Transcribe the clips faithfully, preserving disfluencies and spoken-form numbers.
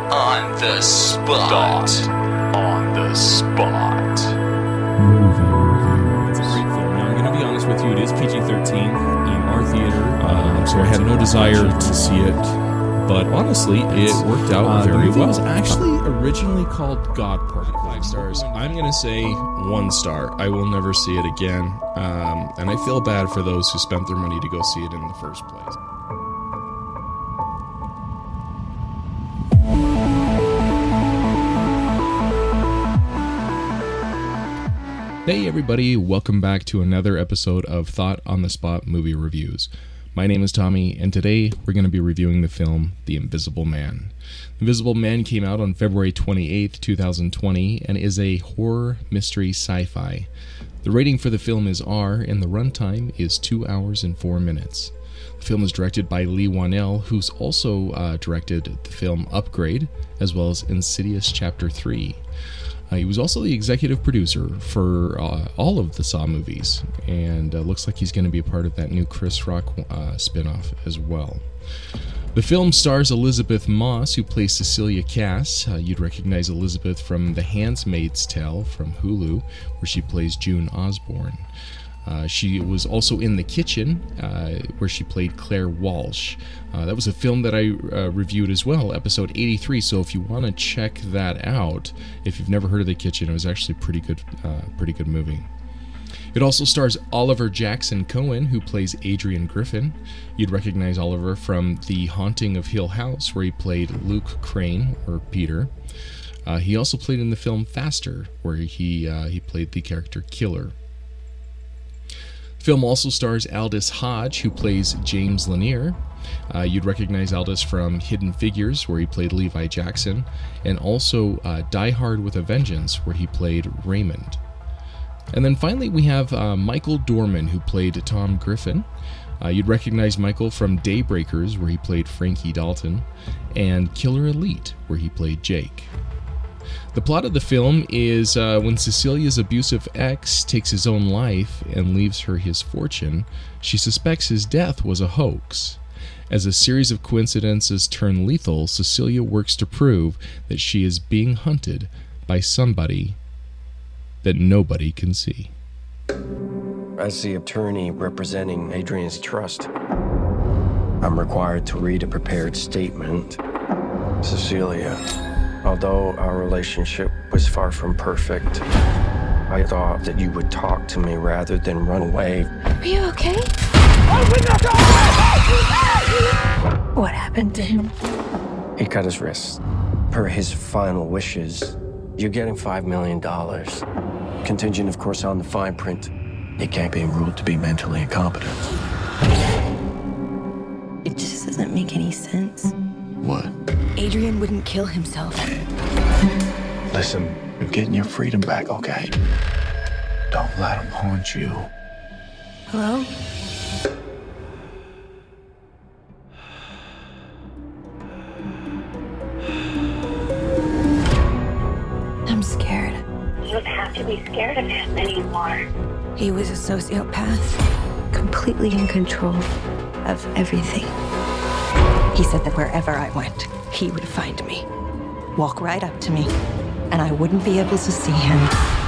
on the spot. On the spot. Movie review. It's a great film. Now, I'm going to be honest with you, it is P G thirteen in our theater, uh, so I had no desire to see it. But honestly, it worked out uh, very well. The movie well. was actually originally called God Party. Five stars. I'm going to say one star. I will never see it again. Um, and I feel bad for those who spent their money to go see it in the first place. Hey everybody, welcome back to another episode of Thought on the Spot Movie Reviews. My name is Tommy, and today we're going to be reviewing the film The Invisible Man. The Invisible Man came out on February twenty-eighth, twenty twenty, and is a horror mystery sci-fi. The rating for the film is R, and the runtime is two hours and four minutes. The film is directed by Leigh Whannell, who's also uh, directed the film Upgrade, as well as Insidious Chapter three. Uh, he was also the executive producer for uh, all of the Saw movies, and uh, looks like he's going to be a part of that new Chris Rock uh, spinoff as well. The film stars Elizabeth Moss, who plays Cecilia Cass. Uh, you'd recognize Elizabeth from The Handmaid's Tale from Hulu, where she plays June Osborne. Uh, she was also in The Kitchen, uh, where she played Claire Walsh. Uh, that was a film that I uh, reviewed as well, episode eighty-three, so if you want to check that out, if you've never heard of The Kitchen, it was actually a pretty good, uh, pretty good movie. It also stars Oliver Jackson Cohen, who plays Adrian Griffin. You'd recognize Oliver from The Haunting of Hill House, where he played Luke Crane, or Peter. Uh, he also played in the film Faster, where he uh, he played the character Killer. The film also stars Aldis Hodge, who plays James Lanier. Uh, you'd recognize Aldis from Hidden Figures, where he played Levi Jackson, and also uh, Die Hard with a Vengeance, where he played Raymond. And then finally we have uh, Michael Dorman, who played Tom Griffin. Uh, you'd recognize Michael from Daybreakers, where he played Frankie Dalton, and Killer Elite, where he played Jake. The plot of the film is uh, when Cecilia's abusive ex takes his own life and leaves her his fortune, she suspects his death was a hoax. As a series of coincidences turn lethal, Cecilia works to prove that she is being hunted by somebody that nobody can see. As the attorney representing Adrian's trust, I'm required to read a prepared statement. Cecilia, although our relationship was far from perfect, I thought that you would talk to me rather than run away. Are you okay? Open the door! What happened to him? He cut his wrist. Per his final wishes, you're getting five million dollars. Contingent, of course, on the fine print. He can't be ruled to be mentally incompetent. It just doesn't make any sense. What? Adrian wouldn't kill himself. Listen, you're getting your freedom back, okay? Don't let him haunt you. Hello? I'm scared. You don't have to be scared of him anymore. He was a sociopath, completely in control of everything. He said that wherever I went, he would find me, walk right up to me, and I wouldn't be able to see him.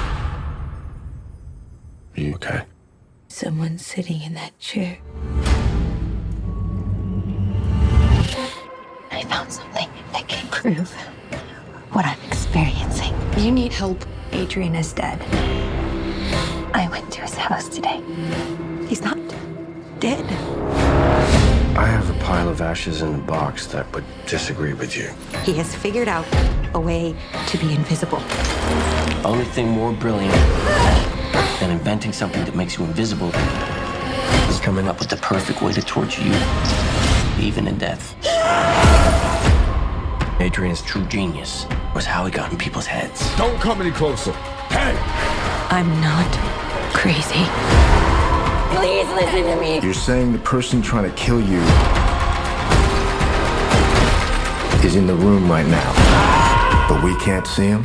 Are you okay? Someone's sitting in that chair. I found something that can prove what I'm experiencing. You need help. Adrian is dead. I went to his house today. He's not dead. I have a pile of ashes in the box that would disagree with you. He has figured out a way to be invisible. Only thing more brilliant than inventing something that makes you invisible is coming up with the perfect way to torture you, even in death. Adrian's true genius was how he got in people's heads. Don't come any closer. Hey! I'm not crazy. Please listen to me. You're saying the person trying to kill you is in the room right now, but we can't see him?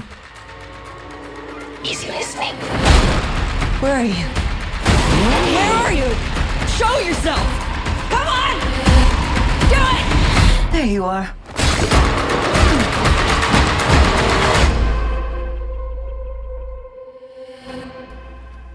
He's listening. Where are you? Where are you? Show yourself! Come on! Do it! There you are.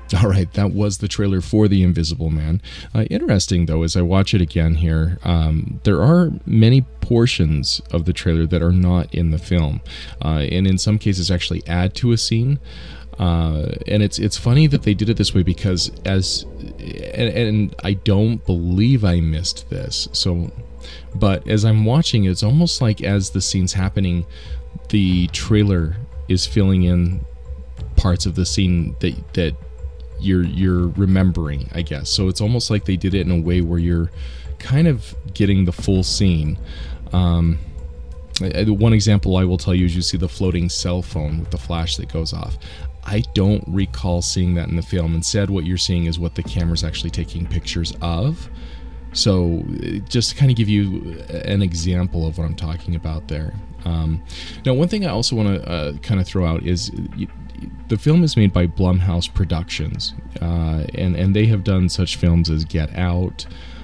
All right, that was the trailer for The Invisible Man. Uh, interesting, though, as I watch it again here, um, there are many portions of the trailer that are not in the film, uh, and in some cases actually add to a scene. Uh, and it's it's funny that they did it this way because as and, and I don't believe I missed this. So, but as I'm watching, it's almost like as the scene's happening, the trailer is filling in parts of the scene that that. you're you're remembering, I guess. So it's almost like they did it in a way where you're kind of getting the full scene. Um, one example I will tell you is you see the floating cell phone with the flash that goes off. I don't recall seeing that in the film. Instead, what you're seeing is what the camera's actually taking pictures of. So just to kind of give you an example of what I'm talking about there. Um, now, one thing I also want to uh, kind of throw out is you, the film is made by Blumhouse Productions, uh, and, and they have done such films as Get Out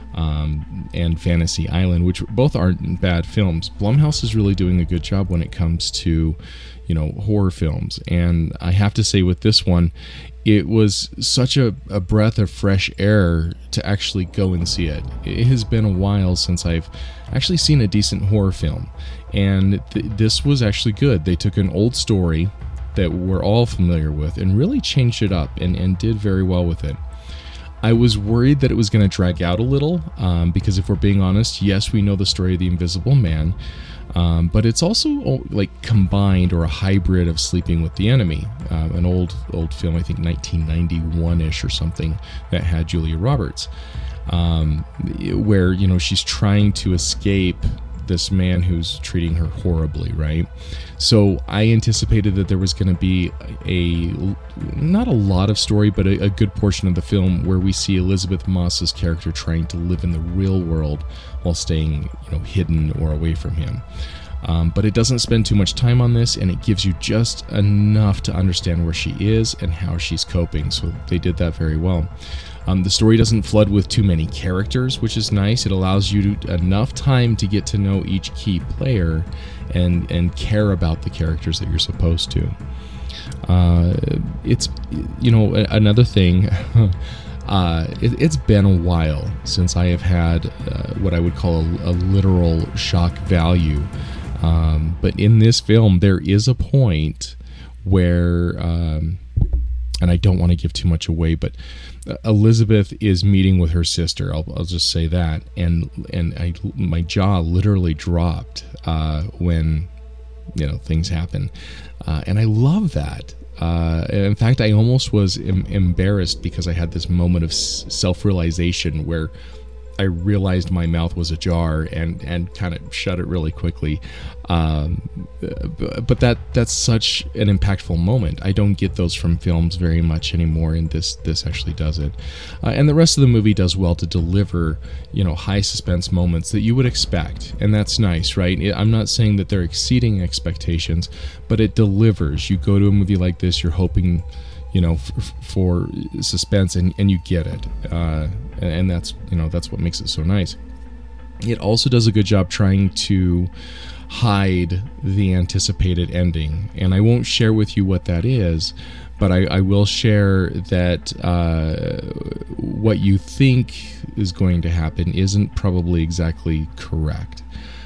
um, and Fantasy Island, which both aren't bad films. Blumhouse is really doing a good job when it comes to, you know, horror films. And I have to say with this one, it was such a, a breath of fresh air to actually go and see it. It has been a while since I've actually seen a decent horror film, and th- this was actually good. They took an old story that we're all familiar with and really changed it up and, and did very well with it. I was worried that it was going to drag out a little um, because if we're being honest, yes, we know the story of the Invisible Man, um, but it's also like combined or a hybrid of Sleeping with the Enemy, uh, an old old film, I think nineteen ninety-one-ish or something, that had Julia Roberts, um, where, you know, she's trying to escape this man who's treating her horribly, right? So I anticipated that there was going to be a, not a lot of story, but a, a good portion of the film where we see Elizabeth Moss's character trying to live in the real world while staying, you know, hidden or away from him. Um, but it doesn't spend too much time on this, and it gives you just enough to understand where she is and how she's coping. So they did that very well. Um, the story doesn't flood with too many characters, which is nice. It allows you to, enough time to get to know each key player and and care about the characters that you're supposed to. Uh, it's, you know, another thing, uh, it, it's been a while since I have had uh, what I would call a, a literal shock value. Um, but in this film, there is a point where, um, and I don't want to give too much away, but Elizabeth is meeting with her sister. I'll, I'll just say that, and and I my jaw literally dropped uh, when, you know, things happen, uh, and I love that. Uh, in fact, I almost was em- embarrassed because I had this moment of s- self-realization where I realized my mouth was ajar and, and kind of shut it really quickly. Um, but that that's such an impactful moment. I don't get those from films very much anymore, and this this actually does it. Uh, and the rest of the movie does well to deliver, you know, high suspense moments that you would expect, and that's nice, right? I'm not saying that they're exceeding expectations, but it delivers. You go to a movie like this, you're hoping, you know, f- for suspense, and, and you get it. Uh, and that's, you know, that's what makes it so nice. It also does a good job trying to hide the anticipated ending. And I won't share with you what that is, but I, I will share that uh, what you think is going to happen isn't probably exactly correct.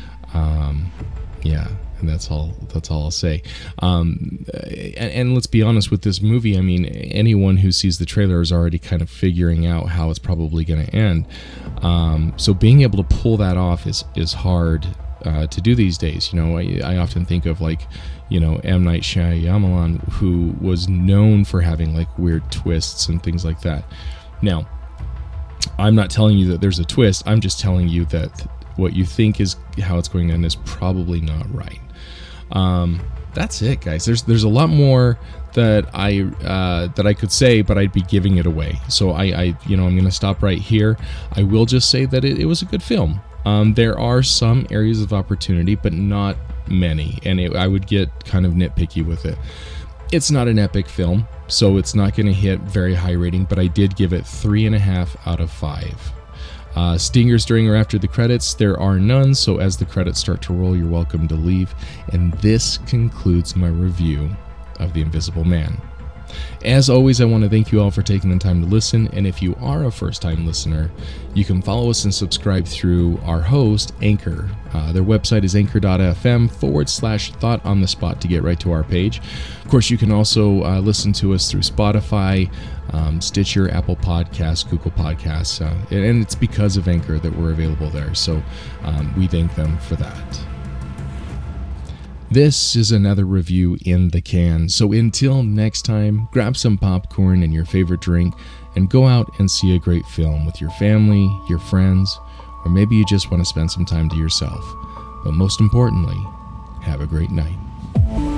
Um, yeah. And that's all. That's all I'll say. Um, and, and let's be honest with this movie. I mean, anyone who sees the trailer is already kind of figuring out how it's probably going to end. Um, so being able to pull that off is is hard uh, to do these days. You know, I, I often think of, like, you know, M. Night Shyamalan, who was known for having like weird twists and things like that. Now, I'm not telling you that there's a twist. I'm just telling you that what you think is how it's going to end is probably not right. Um, that's it, guys. There's there's a lot more that I uh, that I could say, but I'd be giving it away. So I, I you know I'm going to stop right here. I will just say that it, it was a good film. Um, there are some areas of opportunity, but not many, and it, I would get kind of nitpicky with it. It's not an epic film, so it's not going to hit very high rating, but I did give it three and a half out of five. Uh, stingers during or after the credits, there are none, so as the credits start to roll, you're welcome to leave. And this concludes my review of The Invisible Man. As always, I want to thank you all for taking the time to listen, and if you are a first-time listener, you can follow us and subscribe through our host, Anchor. Uh, their website is anchor.fm forward slash thought on the spot to get right to our page. Of course, you can also uh, listen to us through Spotify, um, Stitcher, Apple Podcasts, Google Podcasts, uh, and it's because of Anchor that we're available there, so um, we thank them for that. This is another review in the can, so until next time, grab some popcorn and your favorite drink and go out and see a great film with your family, your friends, or maybe you just want to spend some time to yourself. But most importantly, have a great night.